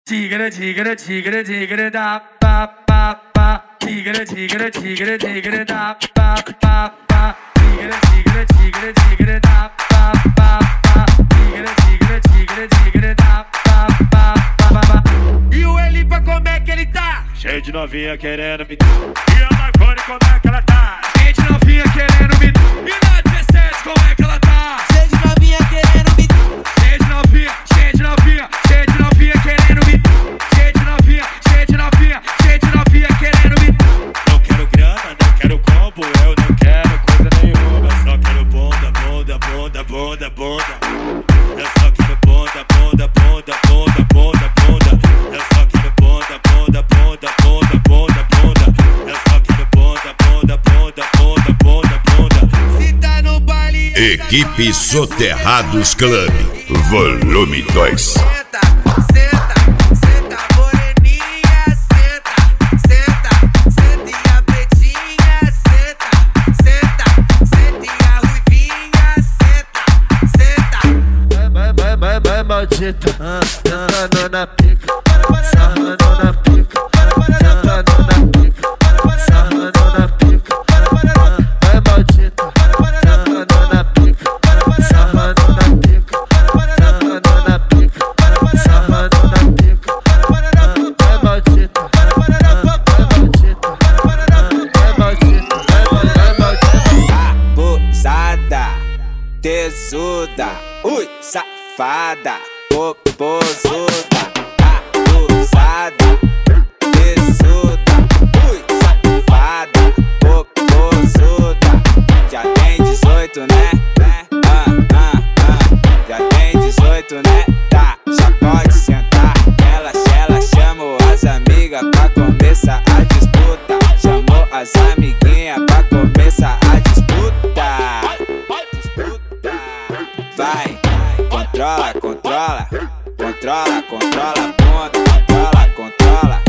Tigre, tigre, tigre, tigre da pa pa pa. Tigre, tigre, tigre, tigre da pa pa pa. Tigre, tigre, tigre, tigre da pa pa pa. Tigre, tigre, tigre, tigre da pa pa pa. E o Elipa como é que ele tá? Cheio de novinha querendo me dar. E a Marconi como é que ela tá? Cheio de novinha querendo me dar. E na 17 como é que ela tá? Cheio de novinha querendo me dar. Cheio de novinha, cheio de novinha, cheio de novinha querendo me dar. Cheio de novinha, cheio de novinha, cheio de novinha querendo me dar. Não quero grana, não quero combo, eu não quero coisa nenhuma. Eu só quero bunda, bunda, bunda, bunda, bunda. Eu só quero bunda, bunda, bunda, bunda, bunda, bunda. Eu só quero bunda, bunda, bunda, bunda, bunda, bunda. Eu só quero bunda, bunda, bunda, bunda, bunda, bunda. Se tá no baile, Equipe Soterrados Club, volume 2. Senta, senta, senta moreninha, senta, senta, senta e a pretinha, senta, senta, senta e a ruivinha, senta, senta. Vai maldita, sentando na pica, sarrando na pica, sentando na pica, sarrando na pica. Vai maldita, sentando na pica, sarrando na pica, sentando na pica, sarrando na pica. Vai maldita, vai maldita, vai maldita, vai maldita. Abusada, tesuda, ui, safada, popozuda. Abusada, tesuda, ui, safada, popozuda. Já tem 18, né? Já tem 18, né? Tá, já pode sentar. Ela chamou as amigas pra começar a disputa. Chamou as amiguinhas pra começar a disputa. Vai, controla, controla, controla, controla a bunda, controla, controla.